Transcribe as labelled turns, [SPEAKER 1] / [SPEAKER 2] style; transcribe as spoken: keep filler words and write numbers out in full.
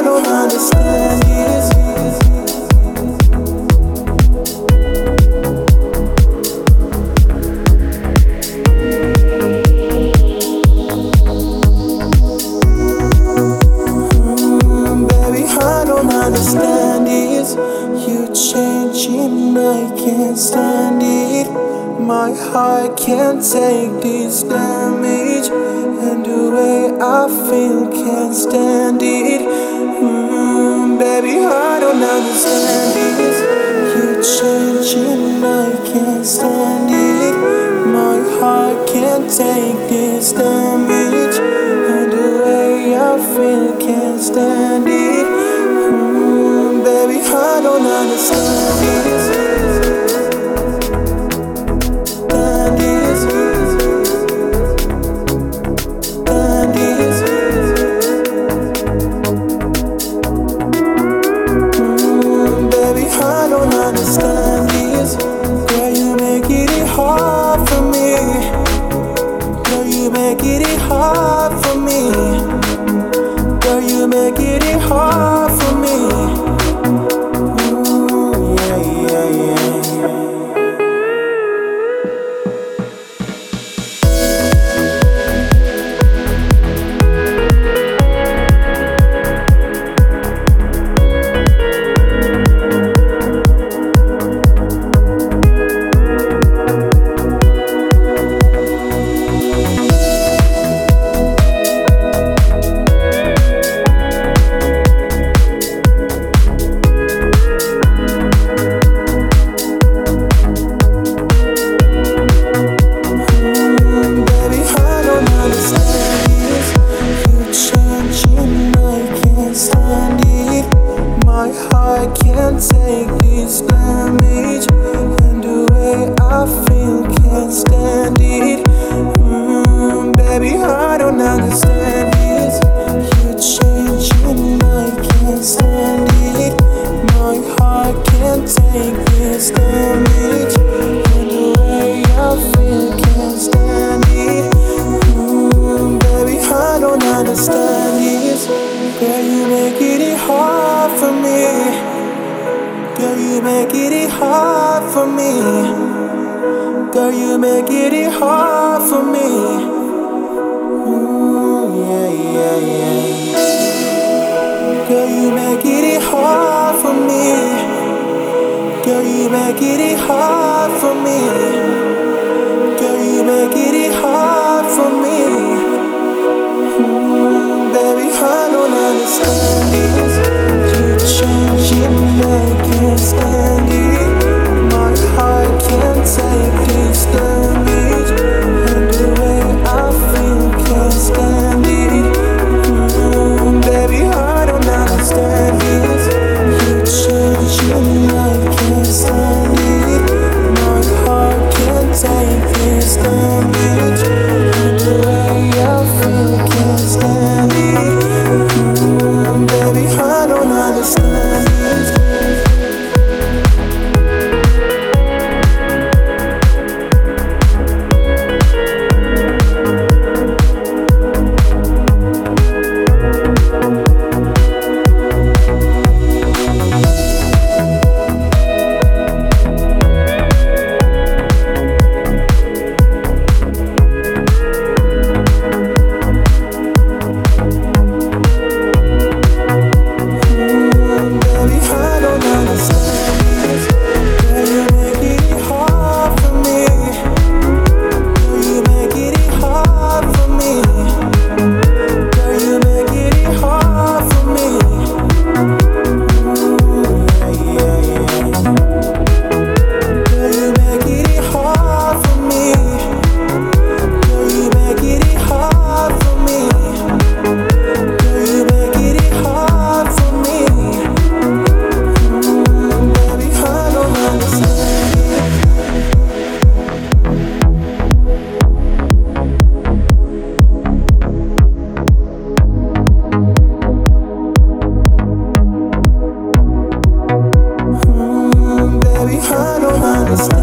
[SPEAKER 1] I don't understand this. Mm, baby, I don't understand this. You changing, I can't stand it. My heart can't take this damage, and the way I feel can't stand it. Mm, baby, I don't understand this. You changing, I can't stand it. My heart can't take this damage, and the way I feel can't stand it. Mm, baby, I don't understand this. I don't understand this. Girl, you make it hard for me. Girl, you make it hard for me. Girl, you make it hard for me. Ooh, yeah, yeah, yeah, yeah. I can't take this damage, and the way I feel can't stand it. Mm, baby, I don't understand this. You changing, I can't stand it. My heart can't take this damage, and the way I feel can't stand it. Mm, baby, I don't understand this. Girl, you make it hard for me. Girl, you make it hard for me. Girl, you make it hard for me. Ooh, yeah, yeah, yeah. Girl, you make it hard for me. Girl, you make it hard for me. Girl, you make it hard for me. Mm, baby, I don't understand this. You changing, I can't stand it. My heart can't take this damage, and the way I feel can't stand it. Mm, baby, I don't understand this. You changing, I can't stand it. My heart can't take this damage, and the way I feel can't stand it. Mm, baby, I don't understand this. I don't understand.